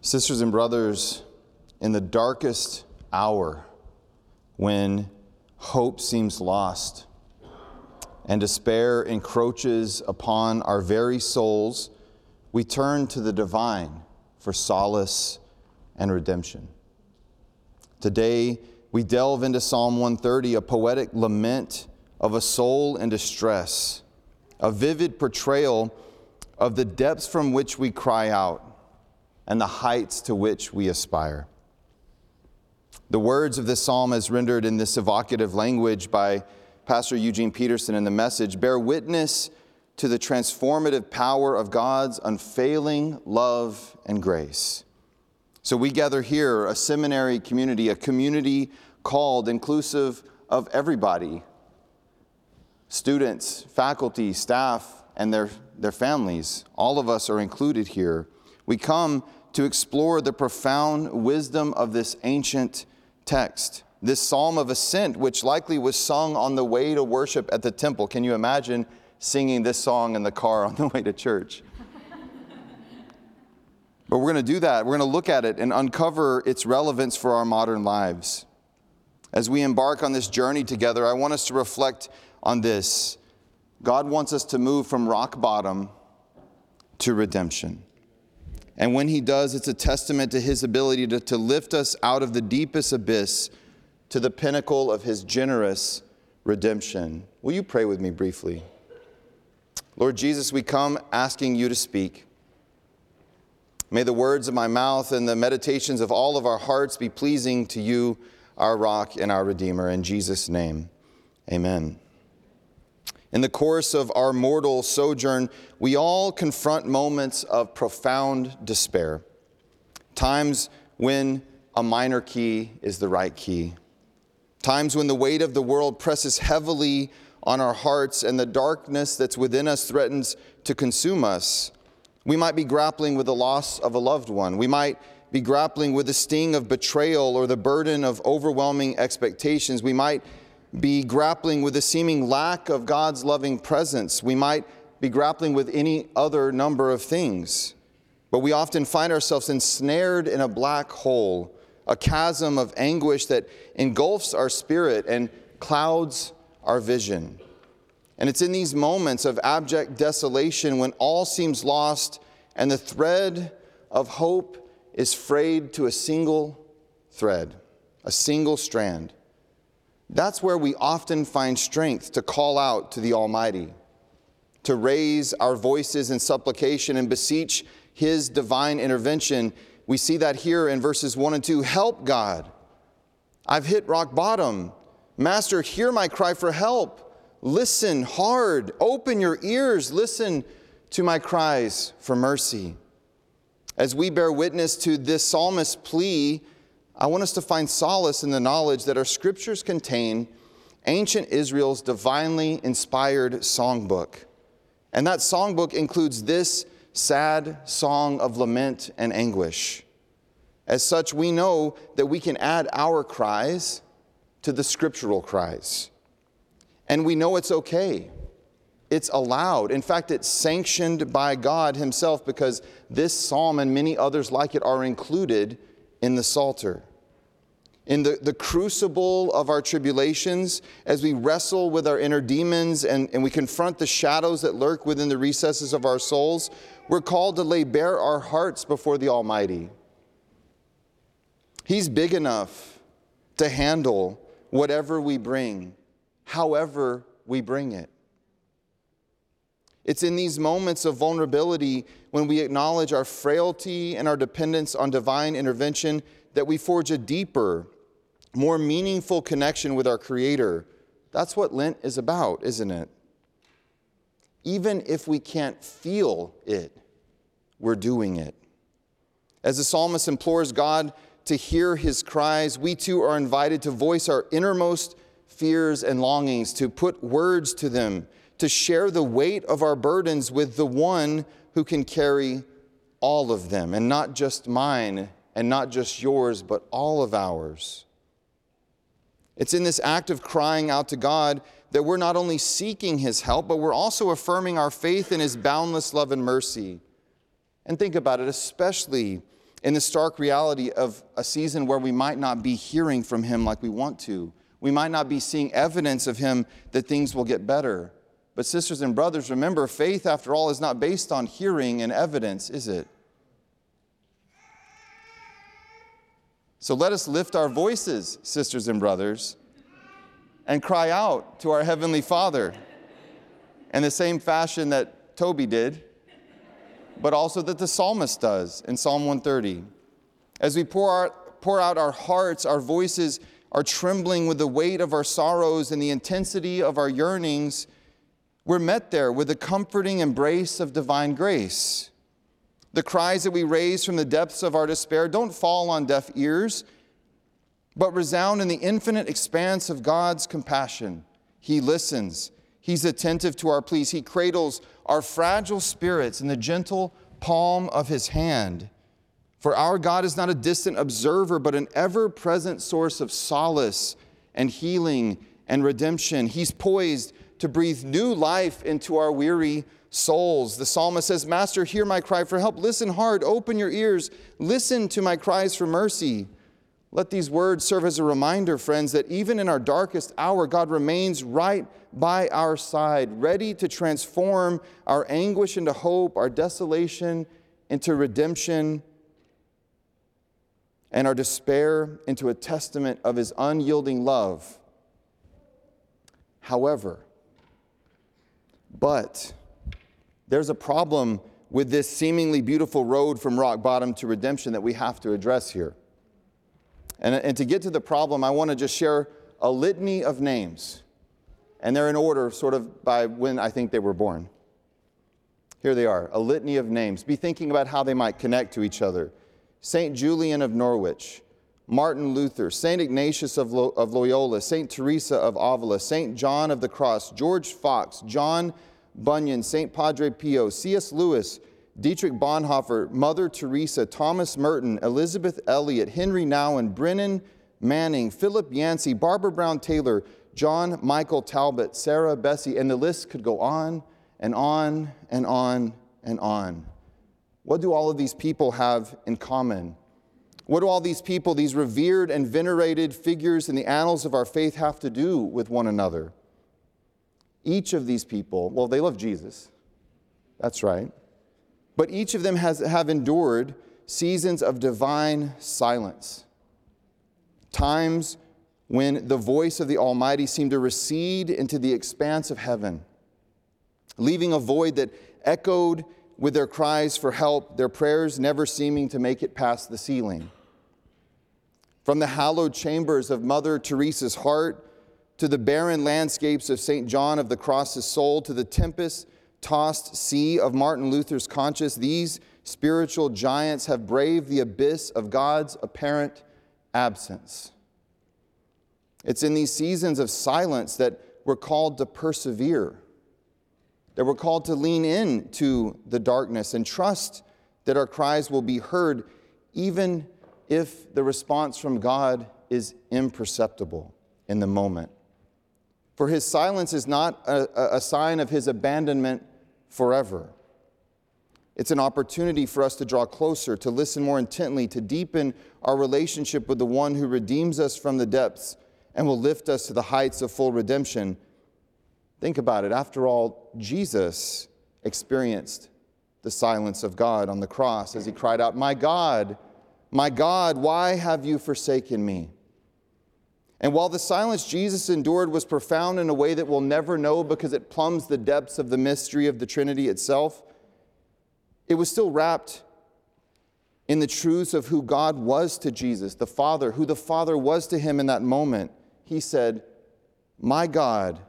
Sisters and brothers, in the darkest hour, when hope seems lost and despair encroaches upon our very souls, we turn to the divine for solace and redemption. Today, we delve into Psalm 130, a poetic lament of a soul in distress, a vivid portrayal of the depths from which we cry out and the heights to which we aspire. The words of this psalm, as rendered in this evocative language by Pastor Eugene Peterson in The Message, bear witness to the transformative power of God's unfailing love and grace. So we gather here, a seminary community, a community called inclusive of everybody, students, faculty, staff, and their families. All of us are included here. We come to explore the profound wisdom of this ancient text, this psalm of ascent, which likely was sung on the way to worship at the temple. Can you imagine singing this song in the car on the way to church? But we're going to do that. We're going to look at it and uncover its relevance for our modern lives. As we embark on this journey together, I want us to reflect on this. God wants us to move from rock bottom to redemption. And when He does, it's a testament to His ability to lift us out of the deepest abyss to the pinnacle of His generous redemption. Will you pray with me briefly? Lord Jesus, we come asking You to speak. May the words of my mouth and the meditations of all of our hearts be pleasing to You, our rock and our Redeemer. In Jesus' name, amen. In the course of our mortal sojourn, we all confront moments of profound despair. Times when a minor key is the right key. Times when the weight of the world presses heavily on our hearts and the darkness that's within us threatens to consume us. We might be grappling with the loss of a loved one. We might be grappling with the sting of betrayal or the burden of overwhelming expectations. We might be grappling with the seeming lack of God's loving presence. We might be grappling with any other number of things. But we often find ourselves ensnared in a black hole, a chasm of anguish that engulfs our spirit and clouds our vision. And it's in these moments of abject desolation when all seems lost and the thread of hope is frayed to a single thread, a single strand. That's where we often find strength to call out to the Almighty, to raise our voices in supplication and beseech His divine intervention. We see that here in verses 1 and 2. Help, God. I've hit rock bottom. Master, hear my cry for help. Listen hard. Open your ears. Listen to my cries for mercy. As we bear witness to this psalmist's plea, I want us to find solace in the knowledge that our scriptures contain ancient Israel's divinely inspired songbook. And that songbook includes this sad song of lament and anguish. As such, we know that we can add our cries to the scriptural cries. And we know it's okay. It's allowed. In fact, it's sanctioned by God Himself, because this psalm and many others like it are included in the Psalter. In the crucible of our tribulations, as we wrestle with our inner demons and we confront the shadows that lurk within the recesses of our souls, we're called to lay bare our hearts before the Almighty. He's big enough to handle whatever we bring, however we bring it. It's in these moments of vulnerability, when we acknowledge our frailty and our dependence on divine intervention, that we forge a deeper, more meaningful connection with our Creator. That's what Lent is about, isn't it? Even if we can't feel it, we're doing it. As the psalmist implores God to hear his cries, we too are invited to voice our innermost fears and longings, to put words to them, to share the weight of our burdens with the one who can carry all of them, and not just mine and not just yours, but all of ours. It's in this act of crying out to God that we're not only seeking His help, but we're also affirming our faith in His boundless love and mercy. And think about it, especially in the stark reality of a season where we might not be hearing from him like we want to. We might not be seeing evidence of him that things will get better. But sisters and brothers, remember, faith, after all, is not based on hearing and evidence, is it? So let us lift our voices, sisters and brothers, and cry out to our Heavenly Father in the same fashion that Toby did, but also that the psalmist does in Psalm 130. As we pour out our hearts, our voices are trembling with the weight of our sorrows and the intensity of our yearnings, we're met there with the comforting embrace of divine grace. The cries that we raise from the depths of our despair don't fall on deaf ears, but resound in the infinite expanse of God's compassion. He listens. He's attentive to our pleas. He cradles our fragile spirits in the gentle palm of his hand. For our God is not a distant observer, but an ever-present source of solace and healing and redemption. He's poised to breathe new life into our weary souls. The psalmist says, Master, hear my cry for help. Listen hard, open your ears. Listen to my cries for mercy. Let these words serve as a reminder, friends, that even in our darkest hour, God remains right by our side, ready to transform our anguish into hope, our desolation into redemption, and our despair into a testament of his unyielding love. However, there's a problem with this seemingly beautiful road from rock bottom to redemption that we have to address here. And to get to the problem, I want to just share a litany of names. And they're in order sort of by when I think they were born. Here they are, a litany of names. Be thinking about how they might connect to each other. St. Julian of Norwich, Martin Luther, St. Ignatius of Loyola, St. Teresa of Avila, St. John of the Cross, George Fox, John Bunyan, St. Padre Pio, C.S. Lewis, Dietrich Bonhoeffer, Mother Teresa, Thomas Merton, Elizabeth Elliot, Henry Nouwen, Brennan Manning, Philip Yancey, Barbara Brown Taylor, John Michael Talbot, Sarah Bessie, and the list could go on and on and on and on. What do all of these people have in common? What do all these people, these revered and venerated figures in the annals of our faith, have to do with one another? Each of these people, well, they love Jesus. That's right. But each of them have endured seasons of divine silence. Times when the voice of the Almighty seemed to recede into the expanse of heaven, leaving a void that echoed with their cries for help, their prayers never seeming to make it past the ceiling. From the hallowed chambers of Mother Teresa's heart, to the barren landscapes of St. John of the Cross's soul, to the tempest-tossed sea of Martin Luther's conscience, these spiritual giants have braved the abyss of God's apparent absence. It's in these seasons of silence that we're called to persevere, that we're called to lean into the darkness and trust that our cries will be heard, even if the response from God is imperceptible in the moment. For his silence is not a sign of his abandonment forever. It's an opportunity for us to draw closer, to listen more intently, to deepen our relationship with the one who redeems us from the depths and will lift us to the heights of full redemption. Think about it. After all, Jesus experienced the silence of God on the cross as he cried out, my God, why have you forsaken me?" And while the silence Jesus endured was profound in a way that we'll never know because it plumbs the depths of the mystery of the Trinity itself, it was still wrapped in the truths of who God was to Jesus, the Father, who the Father was to him in that moment. He said, my God,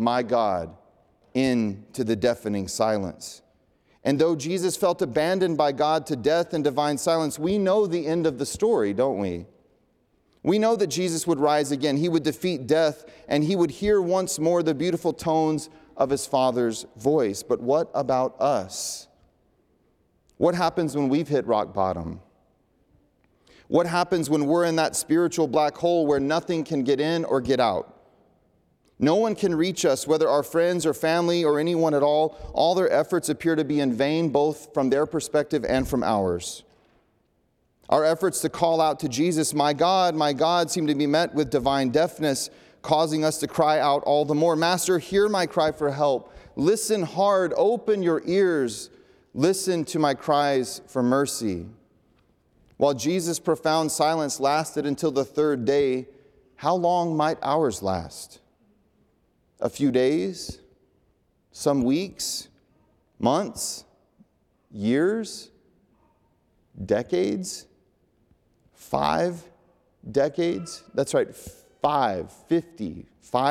into the deafening silence. And though Jesus felt abandoned by God to death and divine silence, we know the end of the story, don't we? We know that Jesus would rise again. He would defeat death, and he would hear once more the beautiful tones of his Father's voice. But what about us? What happens when we've hit rock bottom? What happens when we're in that spiritual black hole where nothing can get in or get out? No one can reach us, whether our friends or family or anyone at all. All their efforts appear to be in vain, both from their perspective and from ours. Our efforts to call out to Jesus, my God, seem to be met with divine deafness, causing us to cry out all the more, Master, hear my cry for help. Listen hard, open your ears. Listen to my cries for mercy. While Jesus' profound silence lasted until the third day, how long might ours last? A few days? Some weeks? Months? Years? Decades? 5 decades? That's right, 50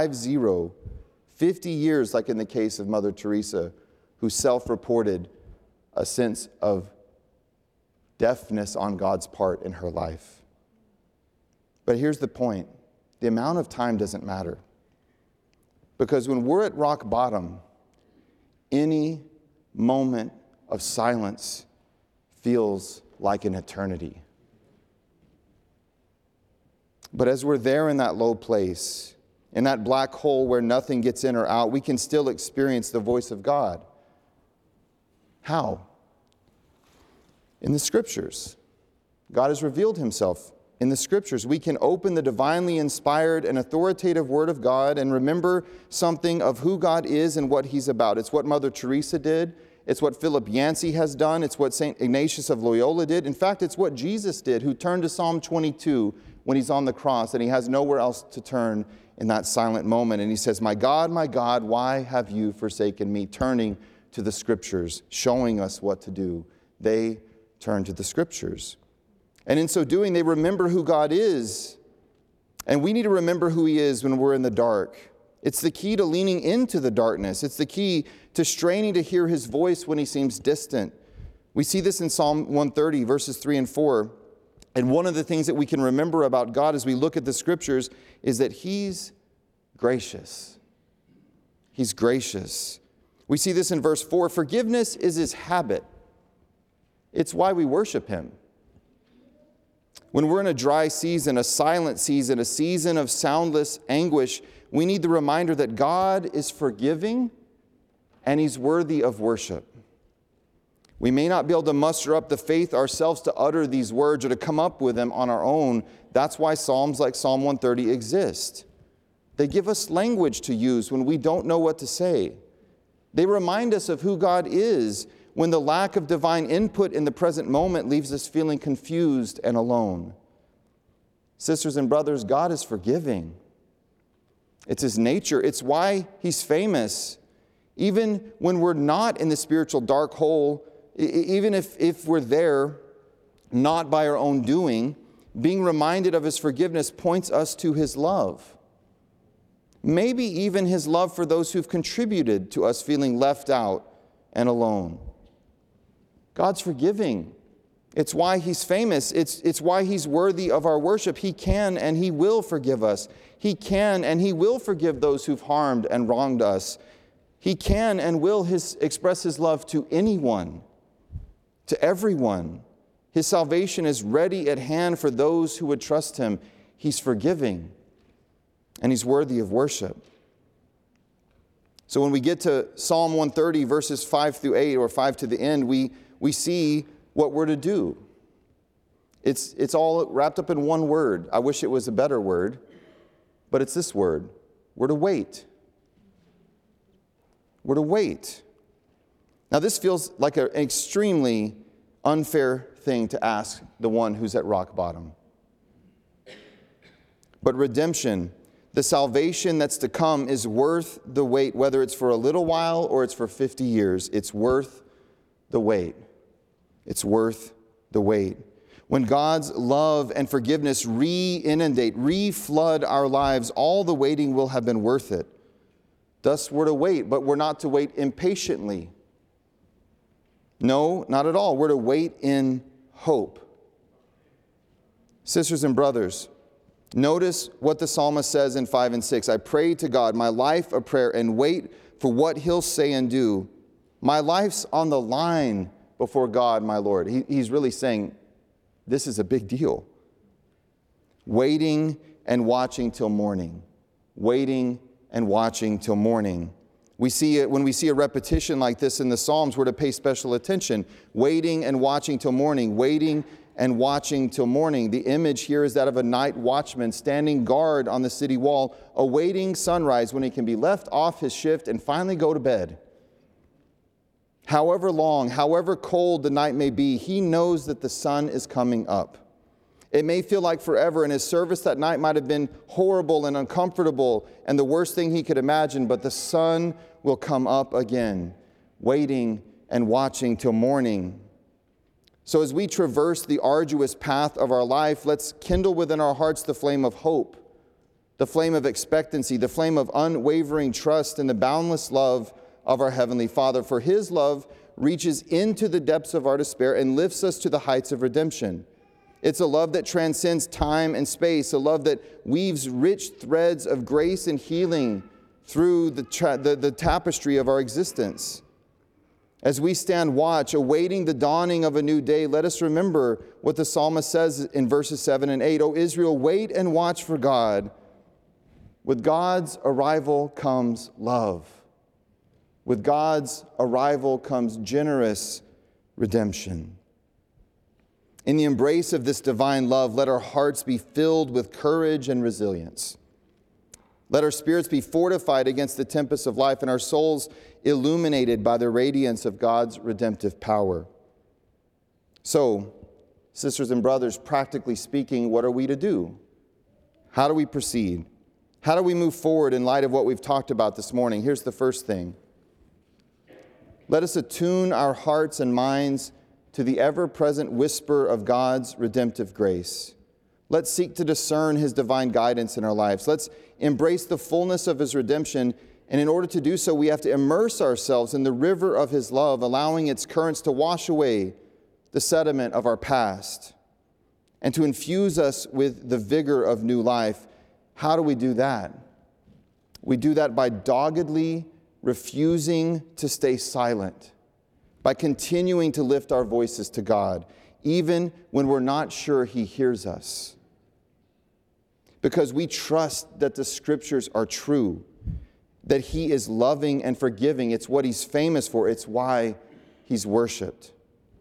years, like in the case of Mother Teresa, who self-reported a sense of deafness on God's part in her life. But here's the point. The amount of time doesn't matter. Because when we're at rock bottom, any moment of silence feels like an eternity. But as we're there in that low place, in that black hole where nothing gets in or out, we can still experience the voice of God. How? In the Scriptures. God has revealed himself in the Scriptures. We can open the divinely inspired and authoritative Word of God and remember something of who God is and what he's about. It's what Mother Teresa did. It's what Philip Yancey has done. It's what St. Ignatius of Loyola did. In fact, it's what Jesus did, who turned to Psalm 22 when he's on the cross and he has nowhere else to turn in that silent moment. And he says, my God, why have you forsaken me? Turning to the Scriptures, showing us what to do. They turn to the Scriptures. And in so doing, they remember who God is. And we need to remember who he is when we're in the dark. It's the key to leaning into the darkness. It's the key to straining to hear his voice when he seems distant. We see this in Psalm 130, verses 3 and 4. And one of the things that we can remember about God as we look at the Scriptures is that he's gracious. He's gracious. We see this in verse 4. Forgiveness is his habit. It's why we worship him. When we're in a dry season, a silent season, a season of soundless anguish, we need the reminder that God is forgiving and he's worthy of worship. We may not be able to muster up the faith ourselves to utter these words or to come up with them on our own. That's why Psalms like Psalm 130 exist. They give us language to use when we don't know what to say. They remind us of who God is when the lack of divine input in the present moment leaves us feeling confused and alone. Sisters and brothers, God is forgiving. It's his nature. It's why he's famous. Even when we're not in the spiritual dark hole, even if we're there, not by our own doing, being reminded of his forgiveness points us to his love. Maybe even his love for those who've contributed to us feeling left out and alone. God's forgiving. It's why he's famous. It's why he's worthy of our worship. He can and he will forgive us. He can and he will forgive those who've harmed and wronged us. He can and will express his love to anyone, to everyone. His salvation is ready at hand for those who would trust him. He's forgiving and he's worthy of worship. So when we get to Psalm 130, verses 5 through 8, or 5 to the end, we see what we're to do. It's all wrapped up in one word. I wish it was a better word, but it's this word. We're to wait. We're to wait. Now this feels like an extremely unfair thing to ask the one who's at rock bottom. But redemption, the salvation that's to come, is worth the wait, whether it's for a little while or it's for 50 years. It's worth the wait. It's worth the wait. When God's love and forgiveness re-inundate, re-flood our lives, all the waiting will have been worth it. Thus, we're to wait, but we're not to wait impatiently. No, not at all. We're to wait in hope. Sisters and brothers, notice what the psalmist says in 5 and 6. I pray to God, my life a prayer, and wait for what he'll say and do. My life's on the line before God, my Lord. He's really saying, this is a big deal. Waiting and watching till morning. Waiting and watching till morning. We see it when we see a repetition like this in the Psalms, we're to pay special attention. Waiting and watching till morning. Waiting and watching till morning. The image here is that of a night watchman standing guard on the city wall, awaiting sunrise when he can be left off his shift and finally go to bed. However long, however cold the night may be, he knows that the sun is coming up. It may feel like forever, and his service that night might have been horrible and uncomfortable and the worst thing he could imagine, but the sun will come up again, waiting and watching till morning. So as we traverse the arduous path of our life, let's kindle within our hearts the flame of hope, the flame of expectancy, the flame of unwavering trust in the boundless love of our Heavenly Father. For His love reaches into the depths of our despair and lifts us to the heights of redemption. It's a love that transcends time and space, a love that weaves rich threads of grace and healing through the tapestry of our existence. As we stand watch, awaiting the dawning of a new day, let us remember what the psalmist says in verses 7 and 8. O Israel, wait and watch for God. With God's arrival comes love. With God's arrival comes generous redemption. In the embrace of this divine love, let our hearts be filled with courage and resilience. Let our spirits be fortified against the tempests of life and our souls illuminated by the radiance of God's redemptive power. So, sisters and brothers, practically speaking, what are we to do? How do we proceed? How do we move forward in light of what we've talked about this morning? Here's the first thing. Let us attune our hearts and minds to the ever-present whisper of God's redemptive grace. Let's seek to discern His divine guidance in our lives. Let's embrace the fullness of His redemption, and in order to do so, we have to immerse ourselves in the river of His love, allowing its currents to wash away the sediment of our past and to infuse us with the vigor of new life. How do we do that? We do that by doggedly refusing to stay silent, by continuing to lift our voices to God, even when we're not sure He hears us. Because we trust that the Scriptures are true, that He is loving and forgiving. It's what He's famous for. It's why He's worshiped.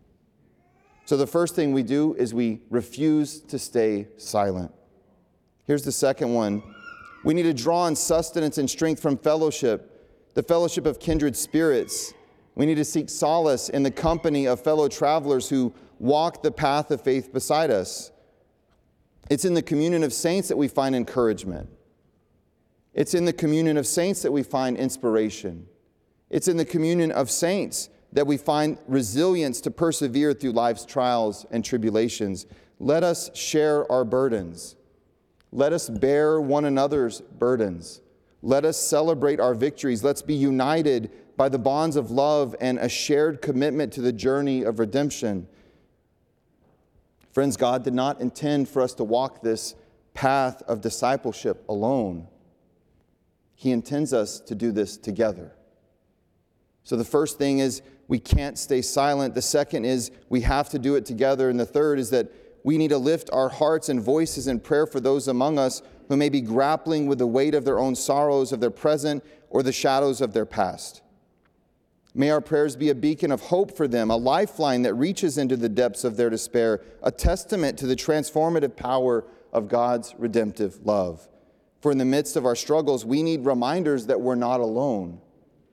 So the first thing we do is we refuse to stay silent. Here's the second one. We need to draw on sustenance and strength from fellowship, the fellowship of kindred spirits. We need to seek solace in the company of fellow travelers who walk the path of faith beside us. It's in the communion of saints that we find encouragement. It's in the communion of saints that we find inspiration. It's in the communion of saints that we find resilience to persevere through life's trials and tribulations. Let us share our burdens. Let us bear one another's burdens. Let us celebrate our victories. Let's be united by the bonds of love and a shared commitment to the journey of redemption. Friends, God did not intend for us to walk this path of discipleship alone. He intends us to do this together. So the first thing is we can't stay silent. The second is we have to do it together. And the third is that we need to lift our hearts and voices in prayer for those among us who may be grappling with the weight of their own sorrows of their present or the shadows of their past. May our prayers be a beacon of hope for them, a lifeline that reaches into the depths of their despair, a testament to the transformative power of God's redemptive love. For in the midst of our struggles, we need reminders that we're not alone.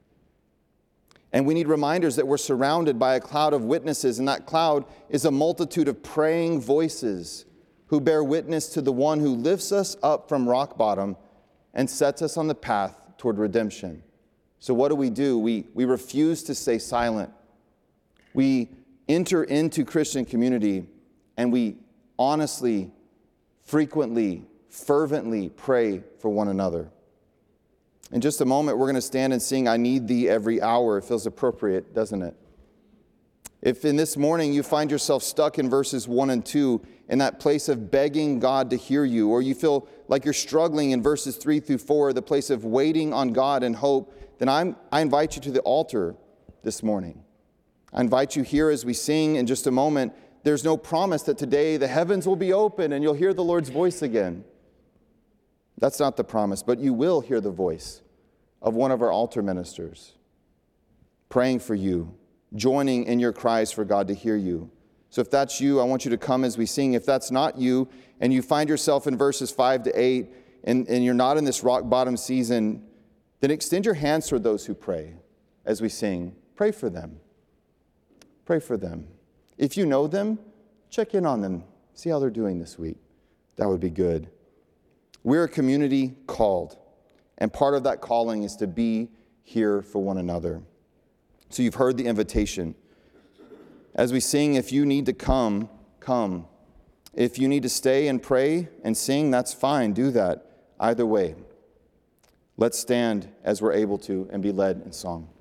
And we need reminders that we're surrounded by a cloud of witnesses, and that cloud is a multitude of praying voices who bear witness to the one who lifts us up from rock bottom and sets us on the path toward redemption. So what do? We refuse to stay silent. We enter into Christian community and we honestly, frequently, fervently pray for one another. In just a moment, we're going to stand and sing, I Need Thee Every Hour. It feels appropriate, doesn't it? If in this morning you find yourself stuck in verses 1 and 2, in that place of begging God to hear you, or you feel like you're struggling in verses 3 through 4, the place of waiting on God and hope, then I invite you to the altar this morning. I invite you here as we sing in just a moment. There's no promise that today the heavens will be open and you'll hear the Lord's voice again. That's not the promise, but you will hear the voice of one of our altar ministers praying for you, joining in your cries for God to hear you. So if that's you, I want you to come as we sing. If that's not you, and you find yourself in verses 5 to 8, and you're not in this rock bottom season, then extend your hands toward those who pray as we sing. Pray for them. Pray for them. If you know them, check in on them. See how they're doing this week. That would be good. We're a community called, and part of that calling is to be here for one another. So you've heard the invitation. As we sing, if you need to come, come. If you need to stay and pray and sing, that's fine. Do that. Either way. Let's stand as we're able to and be led in song.